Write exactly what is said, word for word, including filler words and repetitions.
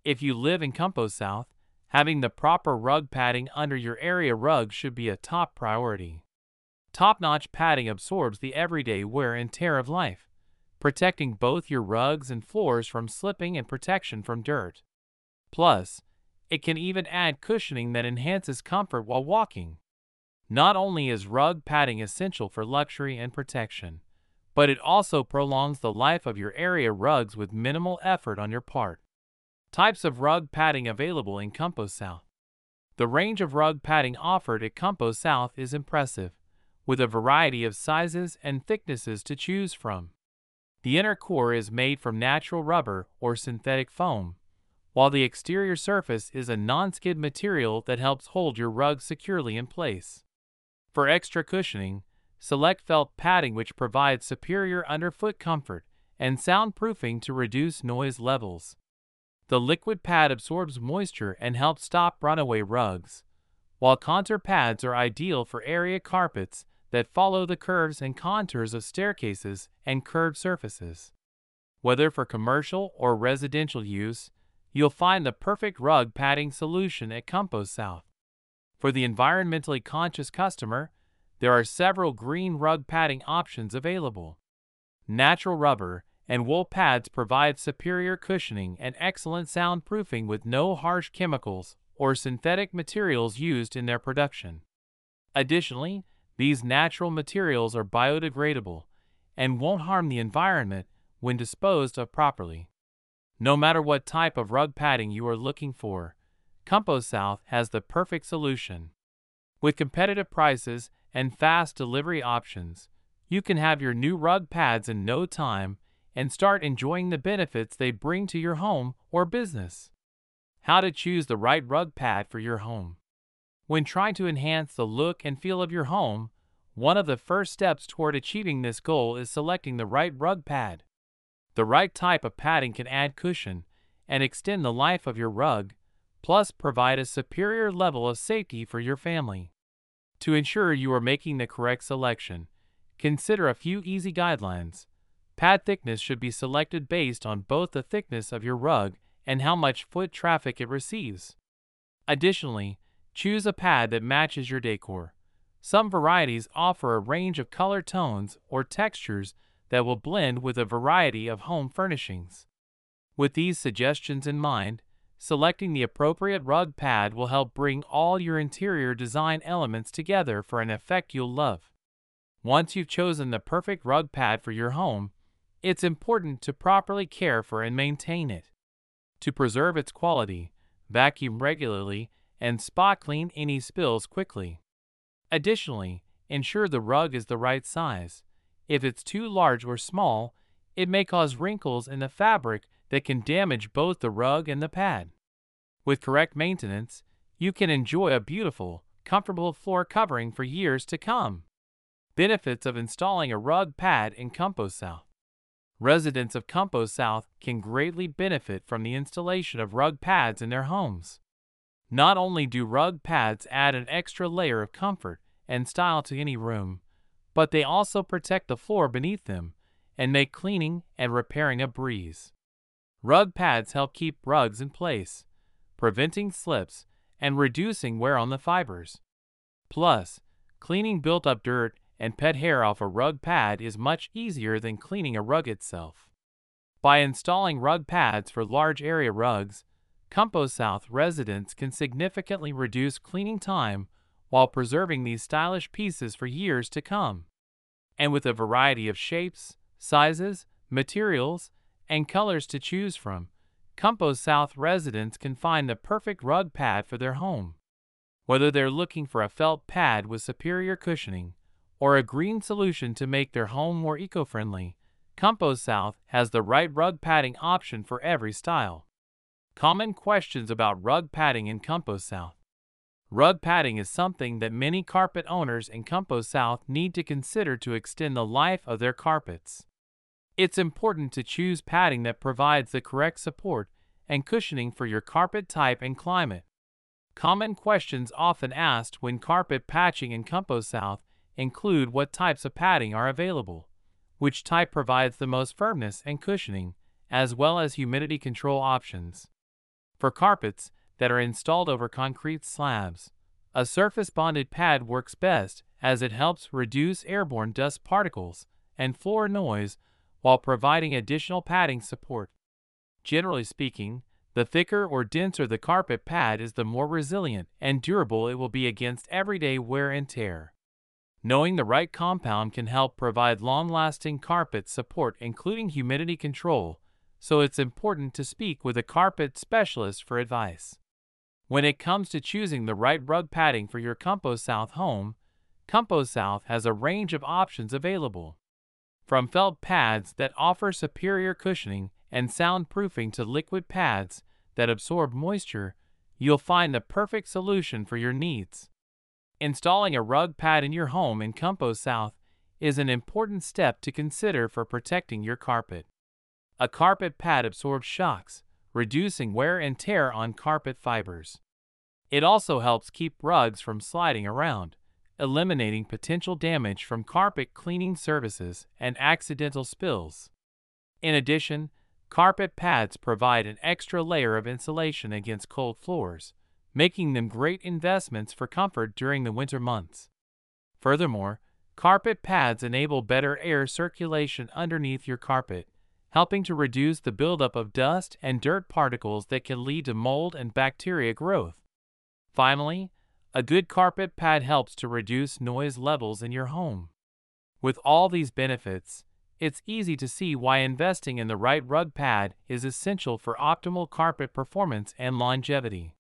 If you live in Campo South, having the proper rug padding under your area rug should be a top priority. Top-notch padding absorbs the everyday wear and tear of life, protecting both your rugs and floors from slipping and protection from dirt. Plus, it can even add cushioning that enhances comfort while walking. Not only is rug padding essential for luxury and protection, but it also prolongs the life of your area rugs with minimal effort on your part. Types of rug padding available in Campo South. The range of rug padding offered at Campo South is impressive, with a variety of sizes and thicknesses to choose from. The inner core is made from natural rubber or synthetic foam, while the exterior surface is a non-skid material that helps hold your rug securely in place. For extra cushioning, select felt padding which provides superior underfoot comfort and soundproofing to reduce noise levels. The liquid pad absorbs moisture and helps stop runaway rugs, while contour pads are ideal for area carpets that follow the curves and contours of staircases and curved surfaces. Whether for commercial or residential use, you'll find the perfect rug padding solution at Campo South. For the environmentally conscious customer, there are several green rug padding options available. Natural rubber and wool pads provide superior cushioning and excellent soundproofing with no harsh chemicals or synthetic materials used in their production. Additionally, these natural materials are biodegradable and won't harm the environment when disposed of properly. No matter what type of rug padding you are looking for, Campo South has the perfect solution. With competitive prices and fast delivery options, you can have your new rug pads in no time and start enjoying the benefits they bring to your home or business. How to choose the right rug pad for your home. When trying to enhance the look and feel of your home, one of the first steps toward achieving this goal is selecting the right rug pad. The right type of padding can add cushion and extend the life of your rug, plus provide a superior level of safety for your family. To ensure you are making the correct selection, consider a few easy guidelines. Pad thickness should be selected based on both the thickness of your rug and how much foot traffic it receives. Additionally, choose a pad that matches your decor. Some varieties offer a range of color tones or textures that will blend with a variety of home furnishings. With these suggestions in mind, selecting the appropriate rug pad will help bring all your interior design elements together for an effect you'll love. Once you've chosen the perfect rug pad for your home, it's important to properly care for and maintain it. To preserve its quality, vacuum regularly and spot clean any spills quickly. Additionally, ensure the rug is the right size. If it's too large or small, it may cause wrinkles in the fabric that can damage both the rug and the pad. With correct maintenance, you can enjoy a beautiful, comfortable floor covering for years to come. Benefits of installing a rug pad in Campo South. Residents of Campo South can greatly benefit from the installation of rug pads in their homes. Not only do rug pads add an extra layer of comfort and style to any room, but they also protect the floor beneath them and make cleaning and repairing a breeze. Rug pads help keep rugs in place, preventing slips and reducing wear on the fibers. Plus, cleaning built-up dirt and pet hair off a rug pad is much easier than cleaning a rug itself. By installing rug pads for large area rugs, Campo South residents can significantly reduce cleaning time while preserving these stylish pieces for years to come. And with a variety of shapes, sizes, materials, and colors to choose from, Campo South residents can find the perfect rug pad for their home. Whether they're looking for a felt pad with superior cushioning or a green solution to make their home more eco-friendly, Campo South has the right rug padding option for every style. Common questions about rug padding in Campo South. Rug padding is something that many carpet owners in Campo South need to consider to extend the life of their carpets. It's important to choose padding that provides the correct support and cushioning for your carpet type and climate. Common questions often asked when carpet patching in Campo South include what types of padding are available, which type provides the most firmness and cushioning, as well as humidity control options. For carpets that are installed over concrete slabs, a surface-bonded pad works best as it helps reduce airborne dust particles and floor noise while providing additional padding support. Generally speaking, the thicker or denser the carpet pad is, the more resilient and durable it will be against everyday wear and tear. Knowing the right compound can help provide long-lasting carpet support, including humidity control, so it's important to speak with a carpet specialist for advice. When it comes to choosing the right rug padding for your CompoSouth home, CompoSouth has a range of options available. From felt pads that offer superior cushioning and soundproofing to liquid pads that absorb moisture, you'll find the perfect solution for your needs. Installing a rug pad in your home in CompoSouth is an important step to consider for protecting your carpet. A carpet pad absorbs shocks, reducing wear and tear on carpet fibers. It also helps keep rugs from sliding around, eliminating potential damage from carpet cleaning services and accidental spills. In addition, carpet pads provide an extra layer of insulation against cold floors, making them great investments for comfort during the winter months. Furthermore, carpet pads enable better air circulation underneath your carpet, helping to reduce the buildup of dust and dirt particles that can lead to mold and bacteria growth. Finally, a good carpet pad helps to reduce noise levels in your home. With all these benefits, it's easy to see why investing in the right rug pad is essential for optimal carpet performance and longevity.